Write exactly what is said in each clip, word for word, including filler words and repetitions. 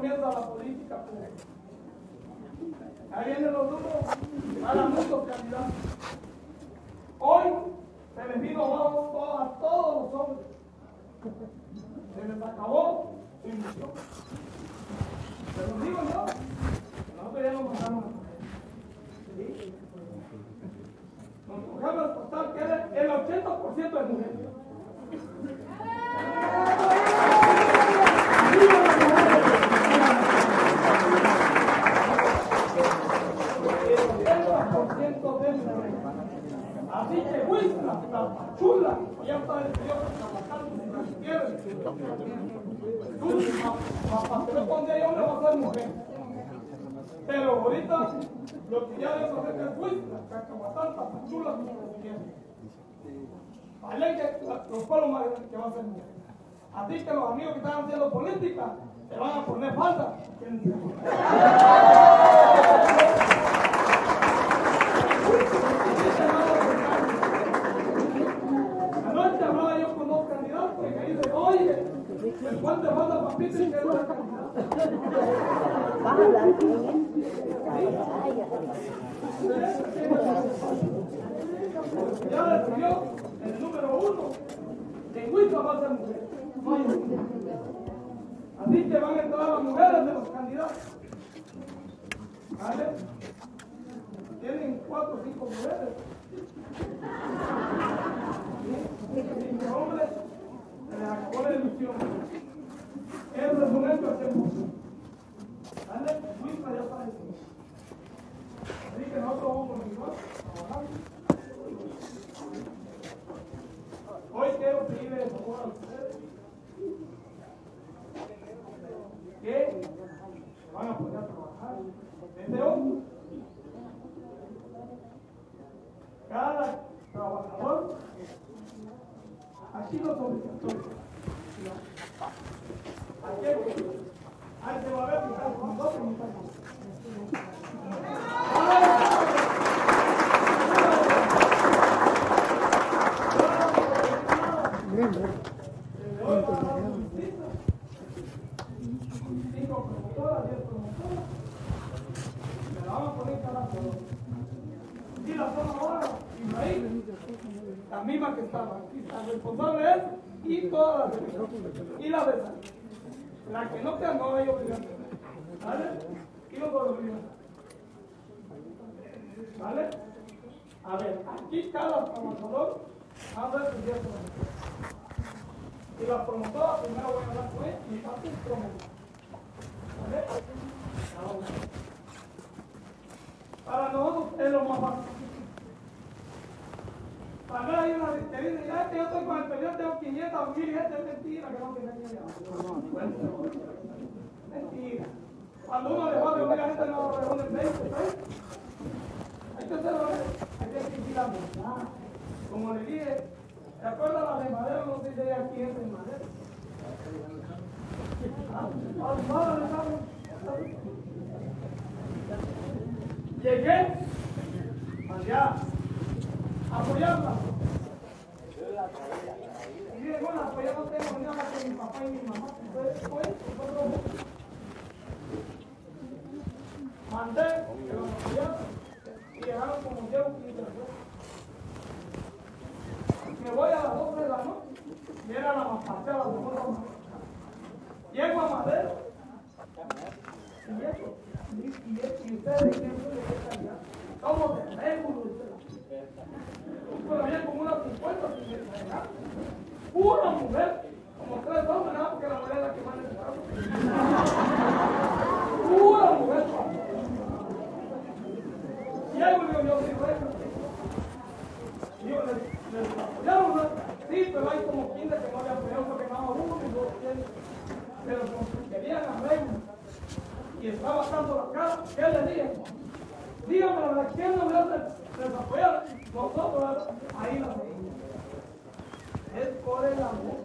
comienza la política pública. Ahí vienen los números para muchos candidatos. Hoy se les vino abajo a todos los hombres. Se les acabó su ilusión. Se los digo yo, nosotros ya nos mandamos a mujer. ¿Sí? Nos cogemos el postal que era el ochenta por ciento de mujeres. Así que Huizla, la chula, ya está el Dios trabajando si quieren. Tú, pero cuando hay hombre va a ser mujer. Pero ahorita, lo que ya debo hacer es Huizla, Cacahuatán, Tapachula, como quieran. Vale que los pueblos más grandes que va a ser mujer. Así que los amigos que están haciendo política se van a poner falda. Anoche hablaba yo con dos candidatos y me dicen, oye, ¿el cuánto falta papito y qué es la candidata? Ya decidió el número uno, que en Huizla va a ser mujer. No hay mujer. Así que van a entrar las mujeres de los candidatos. ¿Vale? Tienen cuatro o cinco mujeres. Y los hombres se les acabó la ilusión. El resumen que hacemos. ¿Vale? Huizla ya está ahí. Así que nosotros vamos a continuar trabajando. Hoy quiero pedirle de favor a ustedes que van a poder trabajar desde hoy. Cada trabajador, aquí los obligatorios. Aquí hay que va a ver que están con dos y cinco promotoras, diez promotoras, me la van a poner cada color. Y la zona ahora, Ibrahim, la misma que estaba aquí, la responsable es y todas las demás. Y la de salud. La que no te no hay obligación. ¿Vale? Y los dos obligación. ¿Vale? A ver, aquí cada trabajador va a ver sus diez promotores. Y la promotora, primero voy a hablar con él y parte el promotor. ¿Vale? Ahora. Para nosotros es lo más fácil. Para ver hay una que dice, ya que yo estoy con el periodo, tengo quinientas mil gente, es mentira que no tiene quinientas. Mentira. Cuando uno le va a reunir a gente, no reúne veinte, ¿sabes? Hay que hacerlo, hay que exigir la verdad. Como le dije, ¿se acuerdan la de Madero? No sé si hay aquí gente en Madero. Llegué allá a apoyarla. Y dije, bueno, pues yo no tengo nada más que mi papá y mi mamá. Entonces, pues, nosotros mandé que los apoyaran y llegaron como diez o quince veces. Me voy a las doce de la noche y era la más parcial, la mejor más. Llego a Madero y eso, y, y, y ustedes ¿quién fue de qué calidad? Somos de régulo ustedes. Pero había como unas cincuenta una mujer, como tres hombres, nada porque la mujer es la que más necesitamos. Una mujer. Llego y digo, yo digo, yo les apoyaron, ¿no? Sí, pero hay como quince que no le apoyaron porque nada más uno y dos tienen. Pero como querían arreglo y estaba dando la cara, ¿qué le dije? Dígame la verdad, ¿quién no me hace desapoyar? Nosotros, ahí la seguimos. Es por el amor.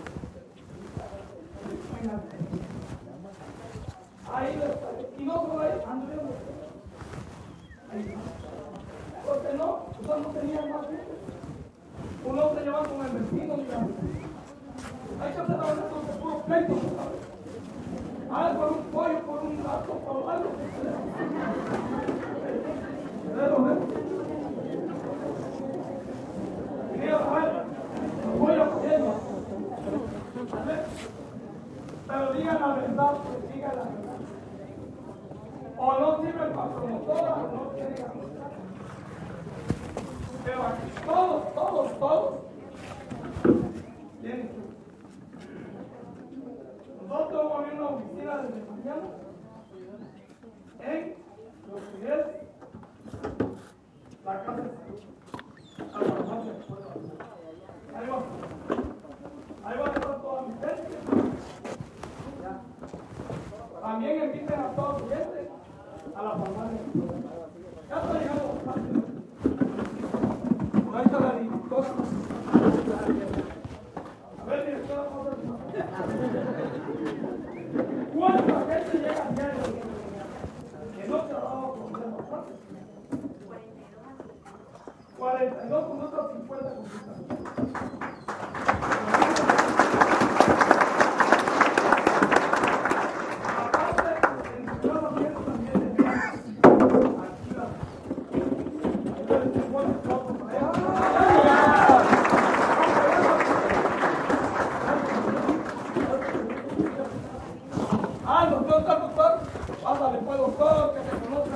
Ahí lo está. Y no solo ahí, anduvieron ahí. Porque no, ustedes no tenían más gente. Uno se lleva con el vecino, digamos. Hay que hacer la verdad con puro pleito, ¿sabes? Ah, por un pollo, por un gato, por algo. Pero, ¿eh? Mira, a ver, pollo pequeño. Pero digan la verdad, pues digan la verdad. O no sirve para promotora, o no quieren anunciar. Pero aquí todos, todos, todos tienen. Nosotros vamos a abrir una oficina desde mañana en lo que es la casa de salud. A la farmacia de Puebla. Ahí va. Ahí va a estar toda mi gente. Ya. También inviten a toda su gente a la farmacia de Puebla. Ya está llegando bastante. Ahí está la directora. A ver, directora, ¿cómo se llama? ¿Cuánta gente llega a diario que no se ha dado con bastante? cuarenta y dos con otras cincuenta consultas. Aparte, en su casa también de actividad. Entonces, ¿cuántos pasos para allá? Ah, doctor, doctor, doctor. Pásale, pues, doctor, que te conozca.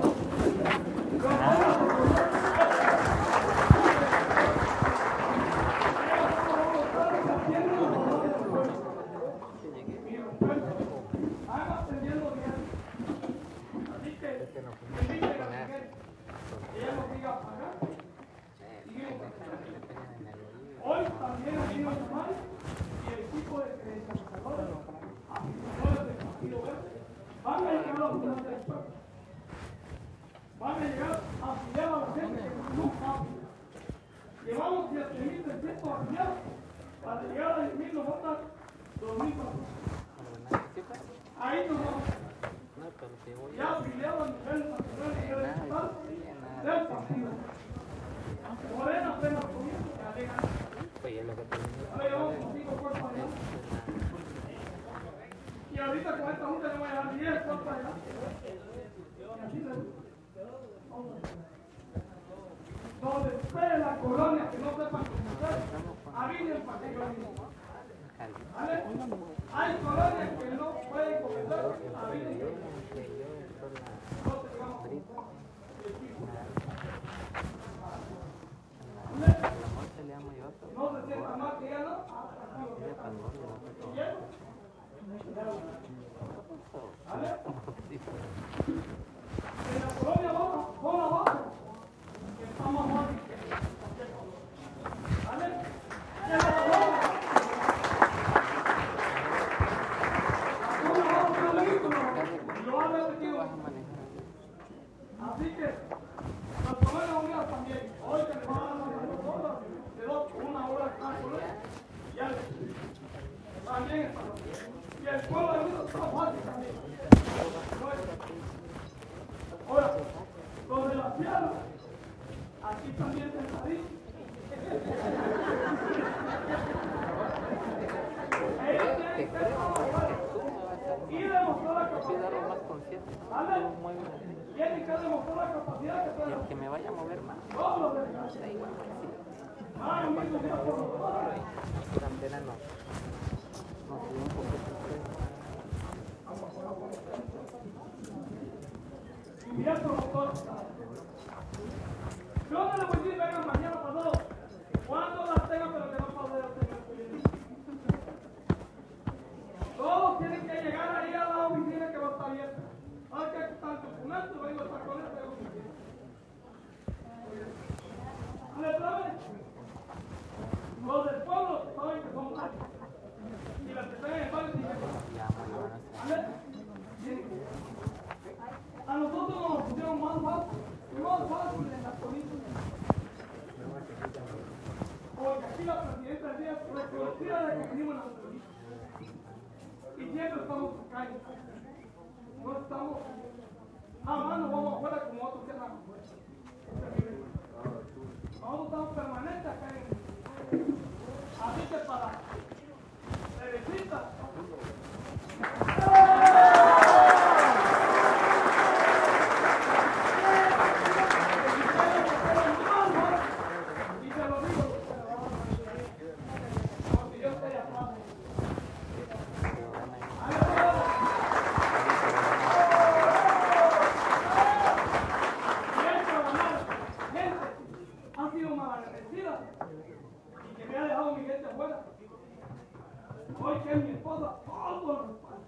Hoy también ha venido Ismael y el equipo de credencializadores, asesores del Partido Verde, van a llegar a la unidad del pueblo. Van a llegar a afiliar a la gente que no sabe. Llevamos siete mil trescientos afiliados para llegar a diez mil, nos faltan dos mil personas. Ahí nos vamos. Ya afiliado a nivel nacional y nivel estatal del partido. Morena apenas comienza, que alegan. Ahora llevamos cinco cuerpos allá. Y ahorita con esta junta le voy a dar diez cuerpos allá. Y así se donde esté la colonia que no sepan conocer, avisen para que yo avisen. ¿Vale? Hay colonias que no pueden comenzar, avisen. Nosotros llegamos a no se sienta más que ya no, hasta aquí lo que está. ¿Vale? En la colonia baja, zona baja, que estamos más ¿vale? En la colonia, la zona baja es un vehículo, y lo han repetido. Así que, las colonias unidas también, hoy que les van a dar las dos horas, de dos, una hora cada colonia, ya les también está. Y el pueblo de Unidos está fácil también. Ahora, los de la tierra, aquí también sentadito. Ellos tienen que trabajar y demostrar la capacidad. ¿Vale? Tienen que demostrar la capacidad que pueden. Que me vaya a mover más. Todos los de la Da igual, sí. ah, no, mismo día por los dos. Durante no. No, sí, un poquito. Y eso no todo. Yo no le voy a decir vengan mañana pasado. Cuando las tengan, pero que no puedo tener. Todos tienen que llegar ahí a la oficina que va a estar abierta. Hay que quitar el documento, vengo a estar con esta oficina. ¿Le saben? Los del pueblo saben que son varios. Y las que están en el barrio dicen, ¿vale? A nosotros nos pusieron más fácil, más fácil en la política. Porque aquí la presidenta decía reconocida de que venimos en la política. Y siempre estamos en calle. No estamos, jamás nos vamos afuera como otros que andan afuera. Nosotros estamos permanentes acá en así que para derechita. vamos a todo el respaldo.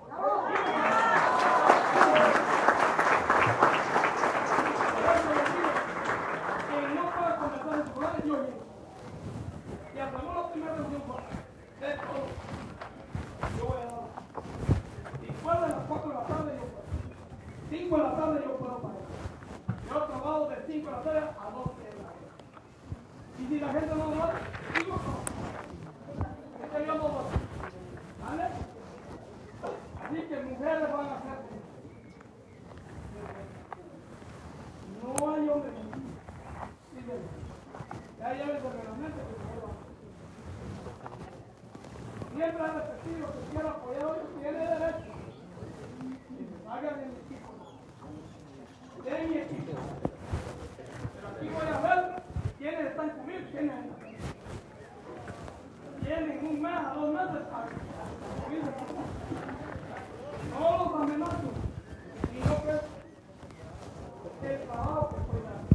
Quien no pueda conversar en su lugar, yo llego. Y hacemos la primera reunión por de todo. Yo voy a dar. Después de las cuatro de la tarde yo puedo. cinco de la tarde yo puedo parar. Yo trabajo de cinco de la tarde a doce de la tarde. Y si la gente no va, sigo con. Este yo no voy. ¿Vale? Así que mujeres van a hacer. No hay hombre. Ya llévense de la mente que se va. Siempre he repetido que quiera apoyar hoy tiene derecho. Hagan de mi equipo. De mi equipo. Pero aquí voy a ver quiénes están conmigo y quiénes no. Tienen un mes a dos meses para no los amenazo, sino que el trabajo que estoy dando.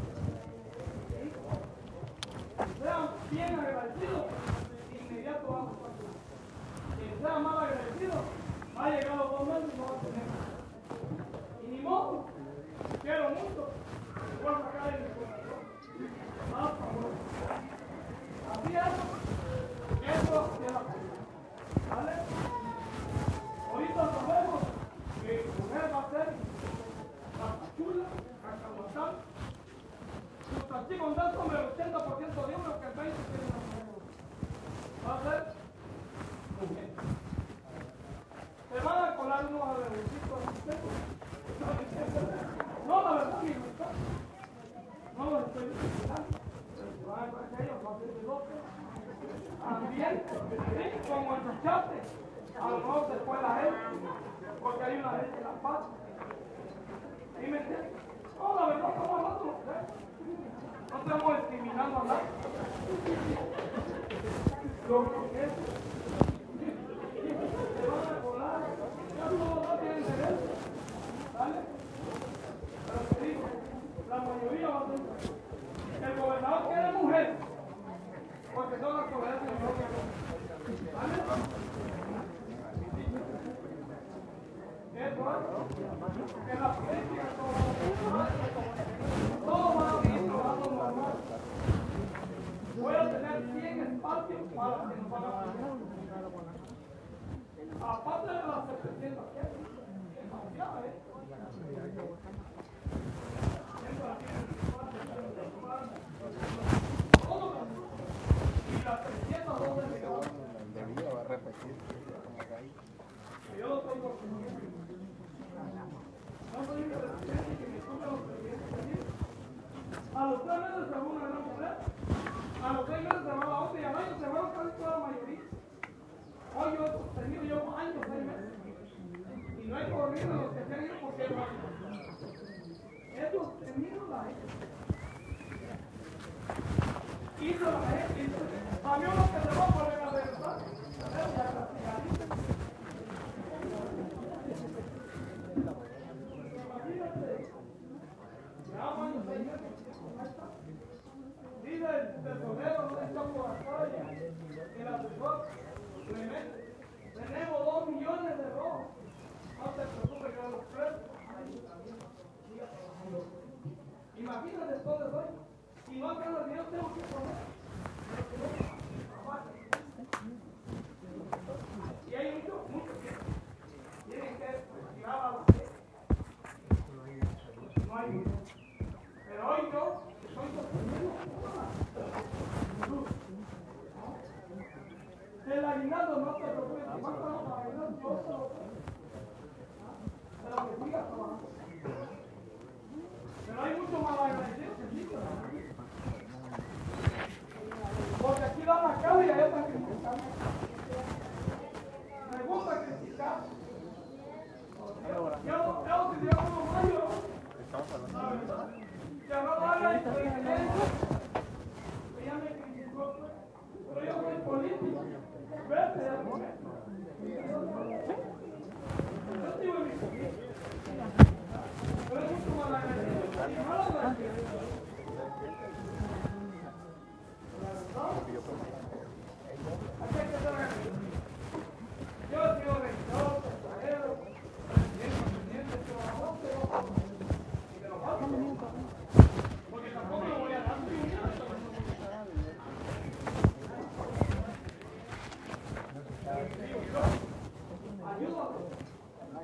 Sean bien agradecidos, inmediato vamos a pasar. Quien sea mal agradecido, va a llegar a los dos meses y no va a tener. Y ni modo, quiero mucho, voy a sacar de mi corazón. Más favor. Así es, eso es la cosa. ¿Vale? Ahorita sabemos que mi mujer va a ser Cachula, Cacahuatán. Sustantivo con tanto el ochenta por ciento de hombres que el veinte por ciento de mujeres. Va a ser mujer. Se van a colar unos alrededorcitos no, la verdad, mi verdad. No los estoy diciendo. Se van a colar ellos, va a ser de doce. También, ¿sí? Como el rechace, a lo mejor se fue la gente, porque hay una gente en la paz. ¿Sí me entiendes? No, la verdad, estamos hablando de mujeres. No estamos discriminando a nadie. Lo que es, se van a colar, ya todos no tienen derecho. ¿Vale? Pero te digo, la mayoría va a ser mujer. El gobernador quiere mujer, porque son las comunidades de la propia. ¿Vale? Eso es. En la política todo va a ir trabajando normal. Voy a tener cien espacios para que nos van a apoyar. Aparte de las setecientas que hay, demasiado, ¿eh? Y las trescientas doce millones. Debía va a repetir. Yo lo estoy consiguiendo. No soy un presidente que me escucha los presidentes. A los tres meses se va una gran mujer. A los seis meses se va la otra y al año se va casi toda la mayoría. Hoy yo he tenido yo años, seis meses. Y no he corrido los que se han ido porque no hay. He sostenido la gente. Hizo la gente. A mí uno que se va a poner a regresar. Dice el tesorero, no está por la calle, el asesor, tenemos dos millones de rojos. No te preocupes que los tres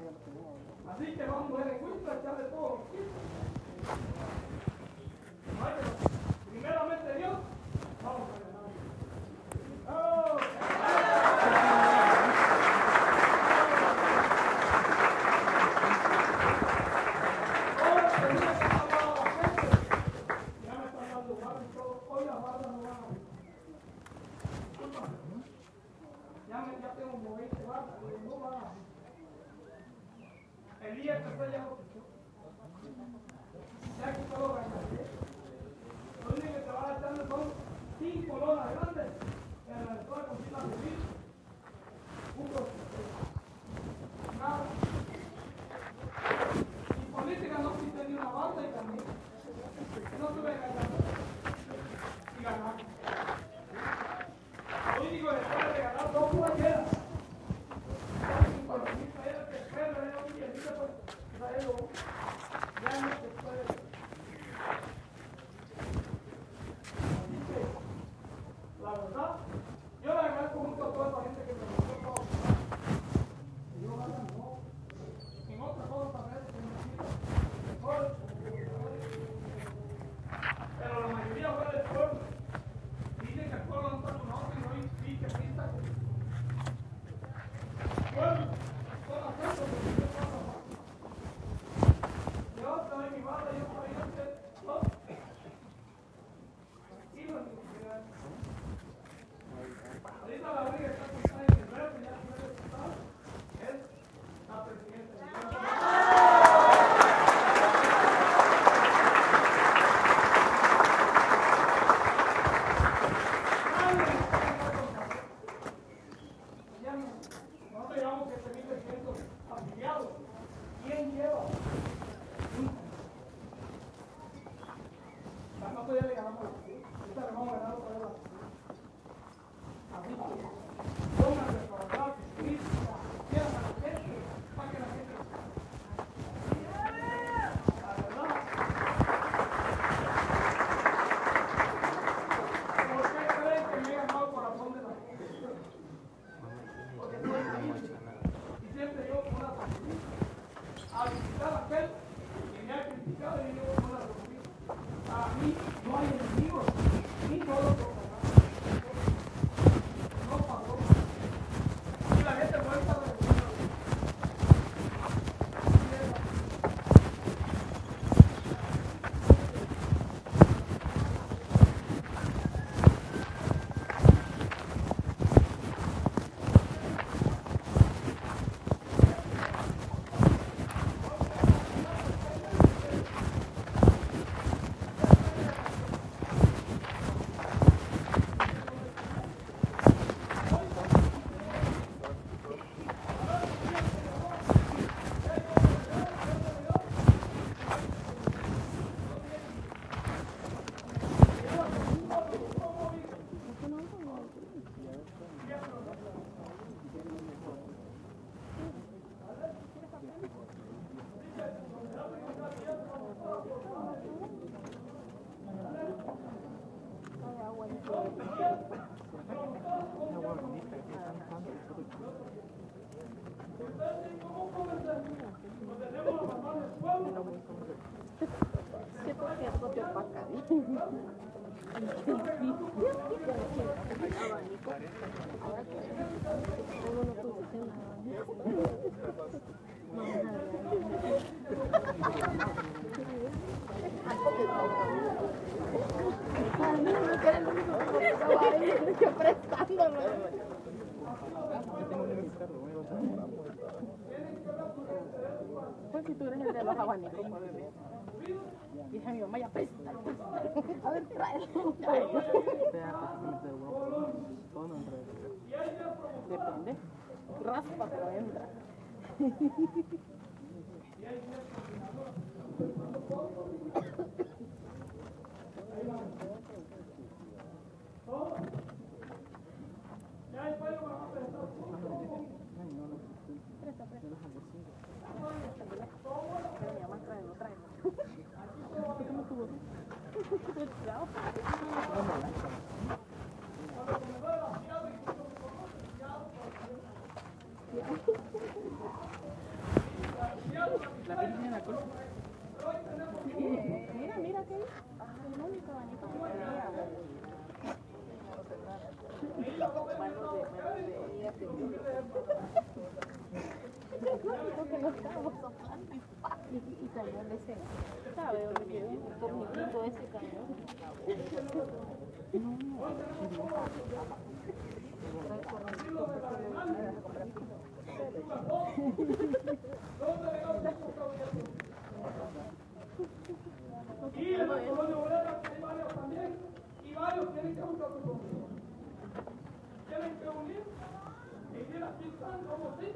Así que vamos a ver en juicio a echarle todos los tips. Primeramente Dios, vamos a ganar. ¡Oh! El día que está ya lo ya que todo ganaría. Lo único que te va a echar son cinco lonas grandes en la escuela con filas de vivir. Un nada. Y política no existe ni una banda y también. No tuve que ganar. Y ganar. Lo único que puede regalar dos cualquiera. Ya no se puede. La verdad, yo le agradezco mucho a toda esa gente que me gustó todo. Y yo no, en otra cosa también se necesita mejor, pero la mayoría fue del pueblo. Dicen que el pueblo no está con nosotros y hoy sí que pinta que el pueblo son atentos de que pasa. Yo estoy en mi madre, yo estoy en este, no. Y lo ahorita la briga está pintada en el verde, ya no puede estar, es la presidenta. Nosotros llevamos siete mil trescientos afiliados. ¿Quién lleva? Nosotros ya le ganamos la partida. Ahorita le vamos a ganar otra vez la partida. Así que, pónganse para hablar, crítica, quieran a la gente, para que la gente. La verdad. ¿Por qué creen que me he ganado el corazón de la gente? Porque soy triste. Y siempre yo con una partida. A visitar a aquel que me ha criticado y yo con una partida. A mí no hay enemigos, ni todos los no pasó. Y la gente puede estar de acuerdo. Sí, porque es propio opaca. Yo prestándolo. Pues si tú eres el de los abanicos, pues bebé. Y dije a mi mamá, ya presta. A ver, tráelo. Depende. Raspa, pero entra. Presta, presta. Pero mi mamá trae, no trae. ¿Cómo tuvo? Chao. Mira, mira que el único abanico que tenía. Porque no estábamos soplando y, y cayó en ese, ¿sabes? Donde quedó el torniquito ese cayó. Y en la colonia obrera hay varios también, y varios tienen que buscar su nombre. Tienen que unir y ir aquí están como si